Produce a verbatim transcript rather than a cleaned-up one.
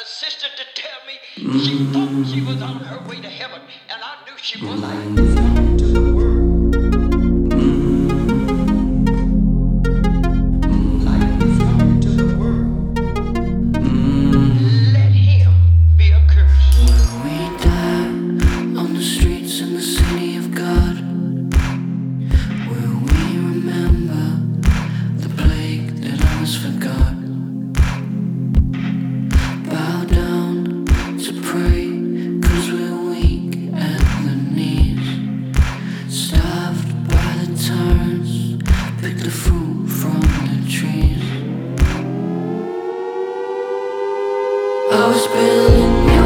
assistant to tell me she thought she was on her way to heaven, and I knew she was. I moved on to the world. I moved on to the world. Let him be a curse. When we die on the streets in the city of God, will we remember the plague that others forgot? Bow down to pray, cause we're weak at the knees, starved by the turns, pick the fruit from the trees. I was building